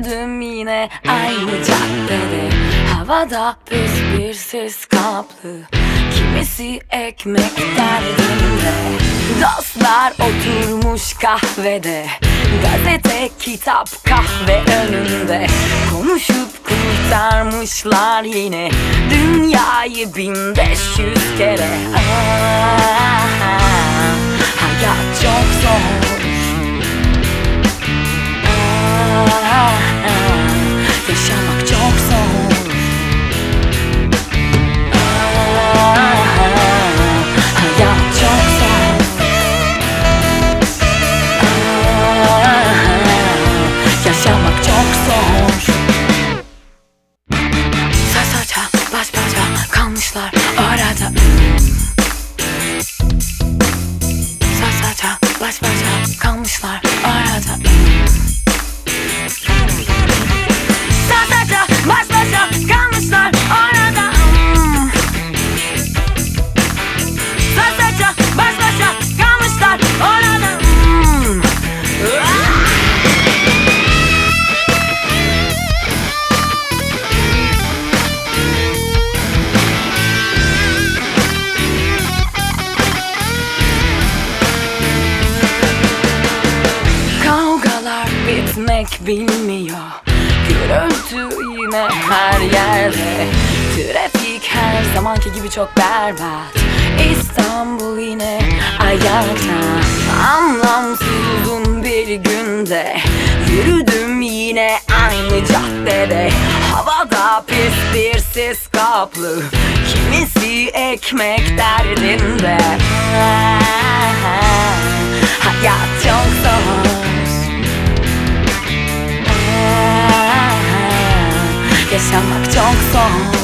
Yürüdüm yine aynı caddede, havada pis bir sis kaplı. Kimisi ekmek derdinde, dostlar oturmuş kahvede, gazete, kitap, kahve önünde. Konuşup kurtarmışlar yine dünyayı 1500 kere. Hayat çok zor. Yaşamak çok zor. Hayat çok zor. Yaşamak çok zor. Saça baş başa kalmışlar arada. Saça baş başa kalmışlar arada. Saça baş başa kalmışlar arada. Saça baş başa kalmışlar arada. Kavgalar bitmek bilmiyor, gürültü yine her yerde. Trafik her zamanki gibi çok berbat. İstanbul yine ayakta. Anlamsız uzun bir günde yürüdüm yine aynı caddede, havada pis bir sis kaplı. Kimisi ekmek derdinde. Hayat çok zor. Yaşamak çok zor.